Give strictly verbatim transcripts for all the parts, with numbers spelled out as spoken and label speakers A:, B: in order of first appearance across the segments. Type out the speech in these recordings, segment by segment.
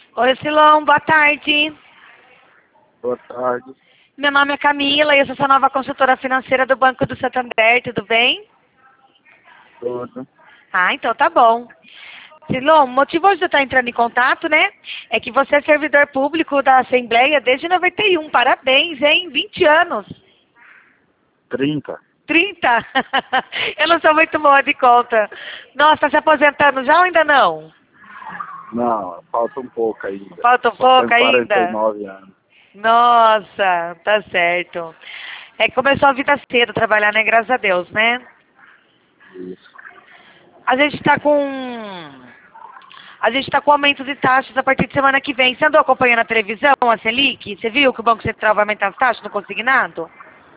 A: Oi, Silão, boa tarde.
B: Boa tarde.
A: Meu nome é Camila e eu sou sua nova consultora financeira do Banco do Santander, tudo bem?
B: Tudo.
A: Ah, então tá bom. Silão, o motivo hoje de eu estar entrando em contato, né, é que você é servidor público da Assembleia desde noventa e um. Parabéns, hein? vinte anos.
B: trinta.
A: trinta? Eu não sou muito boa de conta. Nossa, tá se aposentando já ou ainda não?
B: Não, falta um pouco ainda.
A: Falta um
B: Só
A: pouco
B: tenho quarenta e
A: ainda?
B: nove anos.
A: Nossa, tá certo. É que começou a vida cedo trabalhar, né? Graças a Deus, né?
B: Isso.
A: A gente tá com... A gente tá com aumento de taxas a partir de semana que vem. Você andou acompanhando a televisão, a Selic? Você viu que o Banco Central vai aumentar as taxas no consignado?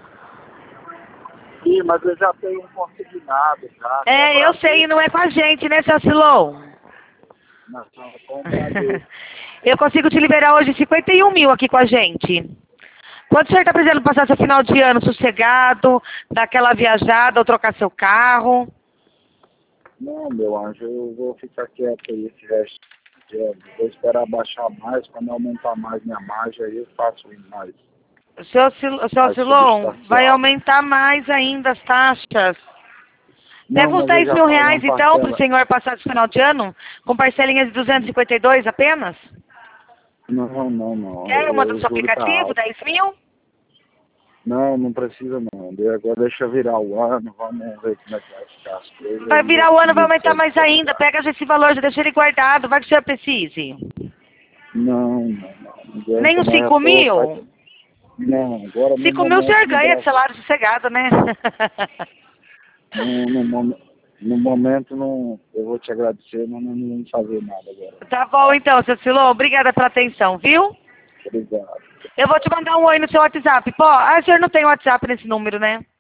B: Sim, mas eu já tenho um consignado já.
A: É, eu sei, não é com a gente, né, seu Silon?
B: Não, com o Bradesco.
A: Eu consigo te liberar hoje cinquenta e um mil aqui com a gente. Quando o senhor está precisando passar seu final de ano sossegado, dar aquela viajada ou trocar seu carro?
B: Não, meu anjo, eu vou ficar quieto aí esse resto de ano. Vou esperar baixar mais, quando aumentar mais minha margem, aí eu faço mais.
A: O seu, Sil- o seu
B: mais
A: Silon vai
B: substancial.
A: aumentar mais ainda as taxas.
B: Não,
A: Pega uns
B: mas eu
A: dez
B: já
A: mil
B: pago
A: reais
B: uma
A: então para o
B: parcela.
A: senhor passar esse final de ano, com parcelinhas de duzentos e cinquenta e dois apenas?
B: Não, não, não.
A: Quer? Eu mando
B: O
A: no seu
B: juro tá
A: aplicativo,
B: alto.
A: dez mil?
B: Não, não precisa não. De- Agora deixa virar o ano, vamos ver como é que vai ficar as coisas.
A: Vai
B: E eu
A: virar o ano, vai
B: ligo
A: aumentar
B: pra
A: mais
B: você
A: ainda.
B: ligar.
A: Pega já esse valor, já deixa ele guardado, vai que o senhor precise.
B: Não, não, não. Não
A: Nem
B: adianta
A: uns
B: não. Eu
A: cinco
B: tô
A: mil?
B: fazendo. Não, agora no
A: Cinco mil o
B: momento
A: senhor
B: no
A: ganha de
B: Brasil.
A: salário sossegado, né?
B: No, no, momen- no momento não. Eu vou te agradecer, mas não, não vamos fazer nada agora.
A: Tá bom então, seu Silon. Obrigada pela atenção, viu?
B: Obrigado.
A: Eu vou te mandar um oi no seu WhatsApp. Pô, ah, o senhor não tem WhatsApp nesse número, né?